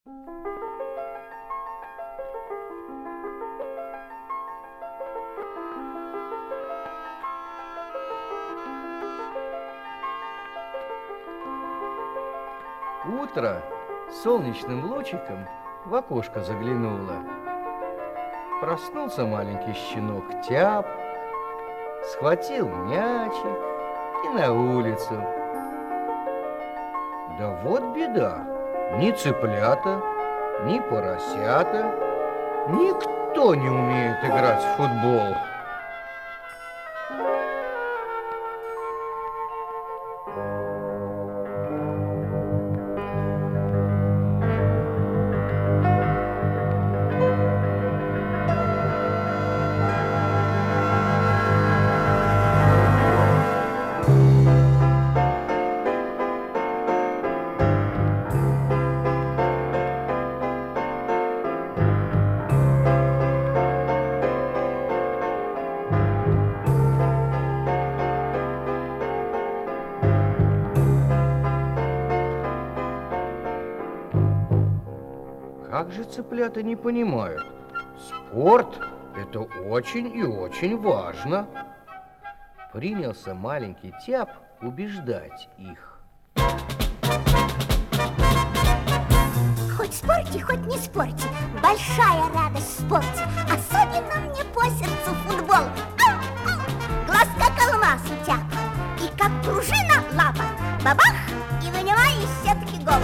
Утро солнечным лучиком в окошко заглянуло. Проснулся маленький щенок Тяп, схватил мячик и на улицу. Да вот беда, ни цыплята, ни поросята, никто не умеет играть в футбол. Как же цыплята не понимают? Спорт – это очень и очень важно. Принялся маленький Тяп убеждать их. Хоть спорьте, хоть не спорьте, большая радость в спорте. Особенно мне по сердцу футбол. Глаз как алмаз у Тяпа, и как пружина лапа. Бабах, и вынимай из сетки гол.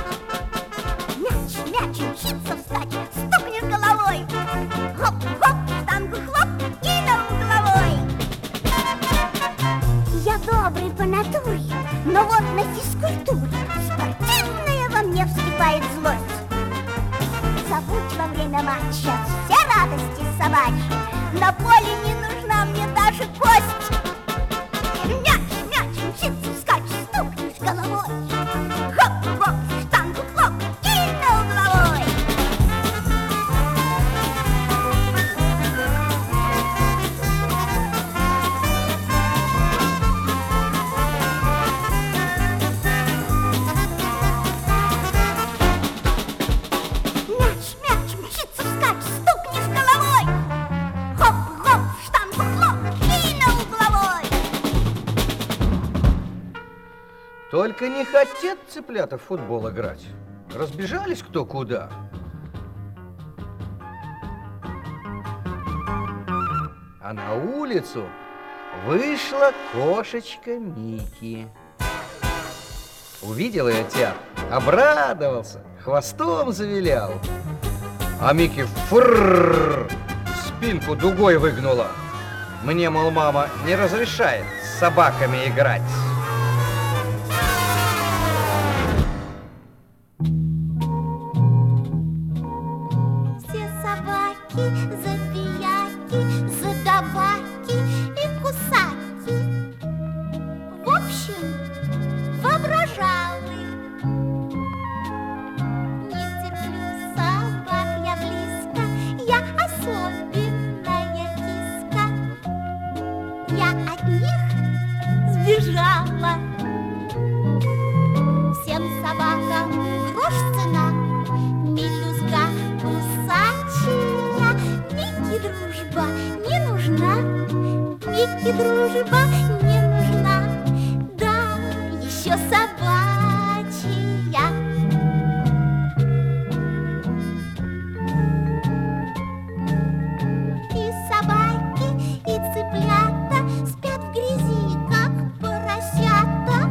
Мяч мчится встать, стукнешь головой. Хоп-хоп, штангу хлоп, и на угловой. Я добрый по натуре, но вот на физкультуре спортивная во мне вскипает злость. Забудь во время матча все радости собачьи, на поле не нужна мне даже кость. Мяч мчится вскачь, стукнешь головой. Хоп-хоп, штангу хлоп, и на угловой. Мяч мчится вскачь, стукнешь головой. Хоп-хоп, штангу хлоп, и на угловой. Только не хотят цыплята в футбол играть. Разбежались кто куда. А на улицу вышла кошечка Мики. Увидел ее Тяп, обрадовался, хвостом завилял. А Мики фырррр, спинку дугой выгнула. Мне, мол, мама не разрешает с собаками играть. Все собаки забияки, задаваки и кусаки. В общем, воображалы. Не терплю собак я близко, я особенная киска. Я от них сбежала. Всем собакам грош цена, мелюзга кусачая. Микки дружба не нужна, Микки дружба не нужна. Да, еще собачья. И собаки, и цыплята спят в грязи, как поросята.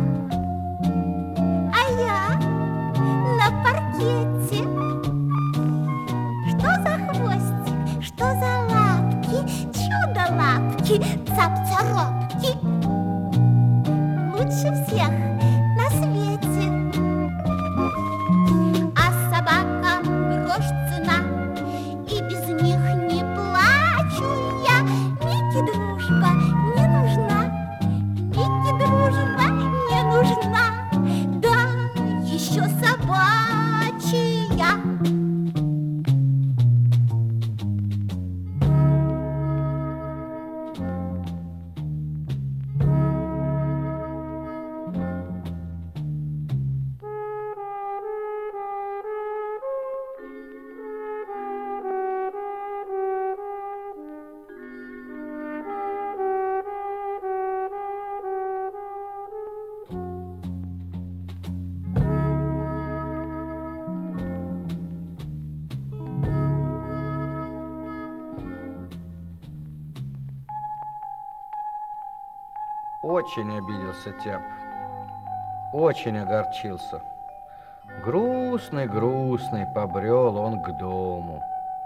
А я на паркете. Что за хвостик, что за лапки, чудо-лапки, цап-царопки. Лучше всех на свете. А собакам грош цена, и без них не плачу я. Микки дружба не нужна, Микки дружба не нужна. Да, еще собачья. Очень обиделся Тяп, очень огорчился. Грустный побрел он к дому.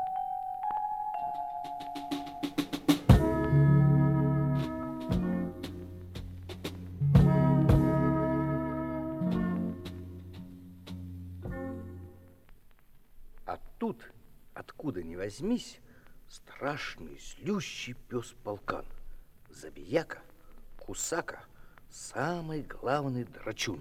А тут, откуда ни возьмись, страшный злющий пес Полкан. Забияка, кусака, самый главный драчун.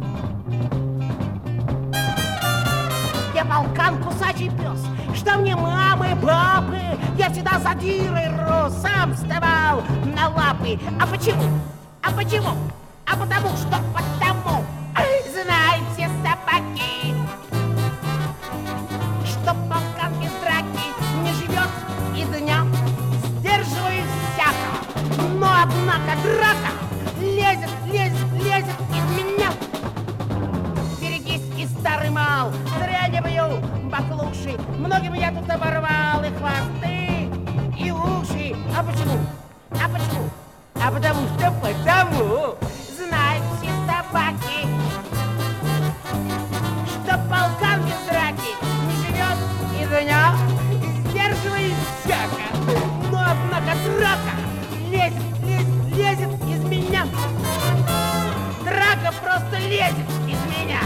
Я Полкан, кусачий пес, что мне мамы, папы, я всегда задирой рос, сам вставал на лапы. А почему? А почему? А потому что потому, знают все собаки, что Полкан без драки не живет и дня, сдерживает всяко. Но однако драка лезет из меня. Берегись, и старый мал, зря не бью баклуши. Многим я тут оборвал и хвосты, и уши. А почему? А почему? А потому что знают все собаки, что Полкан без драки не живет и дня, сдерживает всяко. Но однако драка лезет из меня. Драка просто лезет из меня.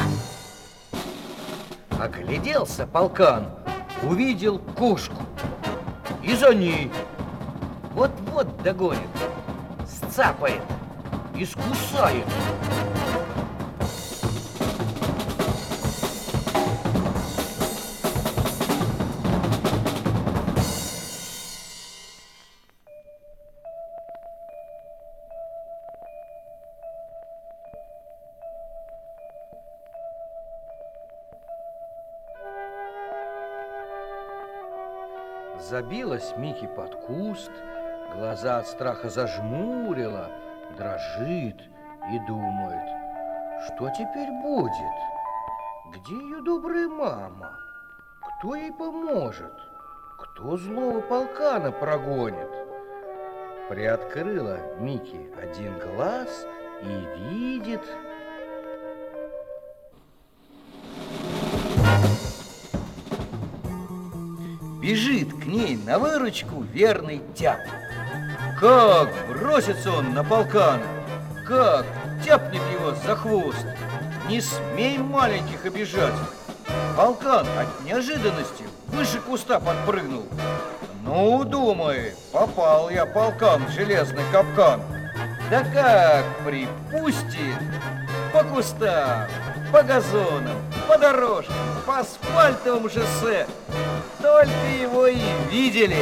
Огляделся Полкан, увидел кошку и за ней. Вот-вот догонит, сцапает, искусает. Забилась Мики под куст, глаза от страха зажмурила, дрожит и думает, что теперь будет? Где ее добрая мама? Кто ей поможет? Кто злого Полкана прогонит? Приоткрыла Мики один глаз и видит... Бежит к ней на выручку верный Тяп. Как бросится он на Полкана, как тяпнет его за хвост. Не смей маленьких обижать. Полкан от неожиданности выше куста подпрыгнул. Ну, думай, попал я, Полкан, в железный капкан. Да как припустит по кустам, по газонам, по дорожкам, по асфальтовому шоссе. Только его и видели.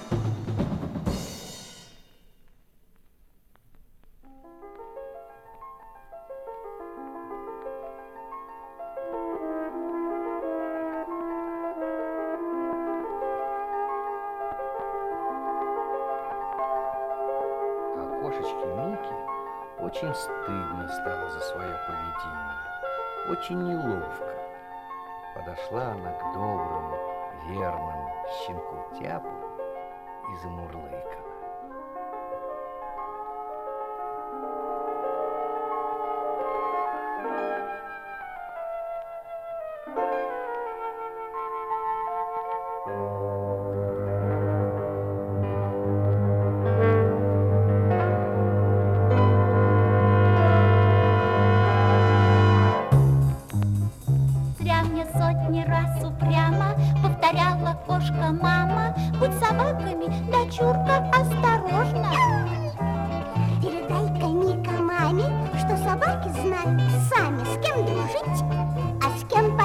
А кошечке Мики очень стыдно стало за свое поведение. Очень неловко. Подошла она к доброму, верному щенку Тяпу и замурлыкала. Зря мне сотни раз упрямо повторяла кошка-мама: будь собаками, дочурка, осторожно. Передай-ка, Мика, маме, что собаки знают сами, с кем дружить, а с кем